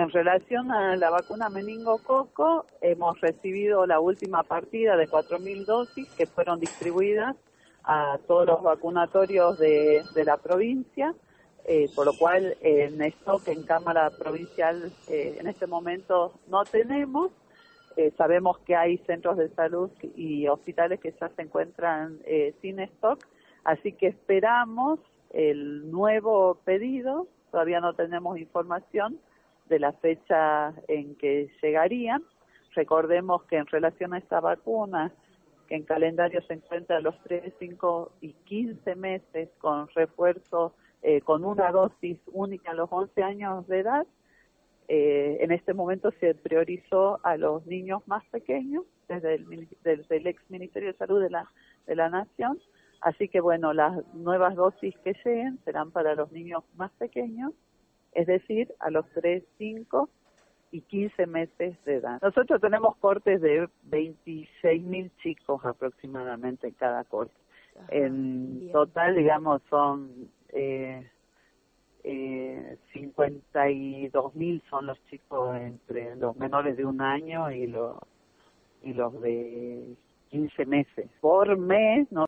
En relación a la vacuna meningococo, hemos recibido la última partida de 4.000 dosis que fueron distribuidas a todos los vacunatorios de la provincia, por lo cual en stock en Cámara Provincial en este momento no tenemos. Sabemos que hay centros de salud y hospitales que ya se encuentran sin stock, así que esperamos el nuevo pedido. Todavía no tenemos información de la fecha en que llegarían. Recordemos que en relación a esta vacuna, que en calendario se encuentra a los 3, 5 y 15 meses con refuerzo, con una dosis única a los 11 años de edad, en este momento se priorizó a los niños más pequeños desde el ex Ministerio de Salud de la Nación. Así que bueno, las nuevas dosis que lleguen serán para los niños más pequeños, es decir, a los 3, 5 y 15 meses de edad. Nosotros tenemos cortes de 26.000 chicos aproximadamente en cada corte. En total, digamos, son 52.000 son los chicos entre los menores de 1 año y los de 15 meses. Por mes, ¿no?